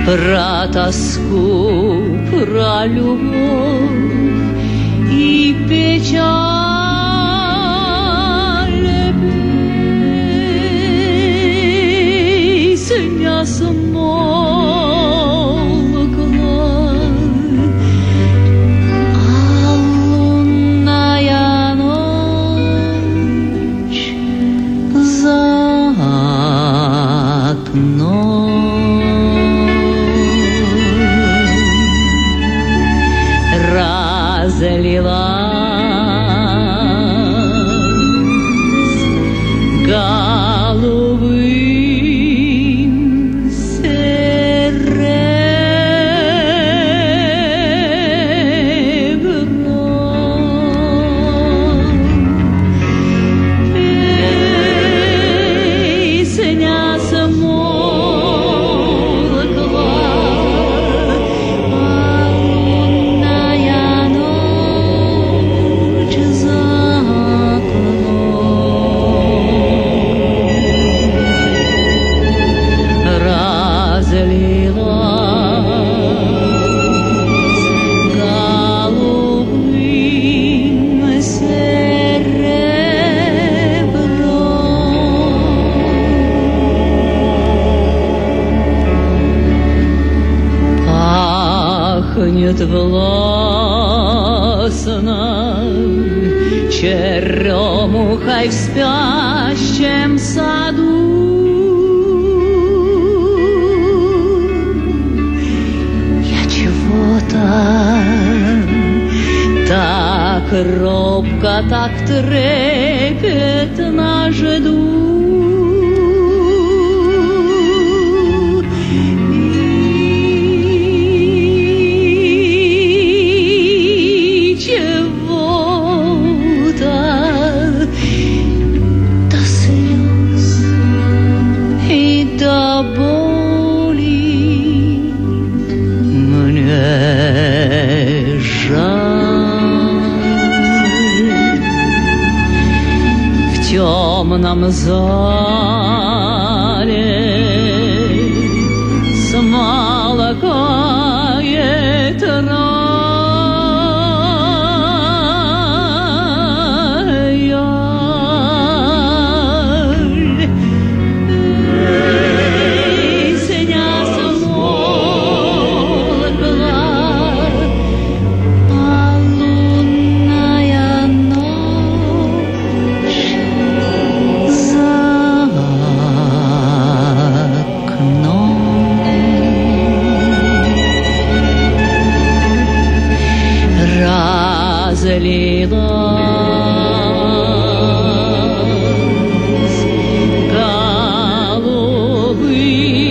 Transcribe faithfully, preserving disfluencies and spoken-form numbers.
про тоску, про любовь и печаль. Песня смолкла, а лунная ночь за окном разлилась голубым серебром. Песня смолкла, а лунная ночь за окном разлилась голубым серебром. Пахнет властно черемухой в спящем саду. Я чего-то так робко, так трепетно жду. И чего-то до слез и до боли мне жаль. В темном зале смолкает рояль. Песня смолкла, а лунная ночь за окном разлилась голубым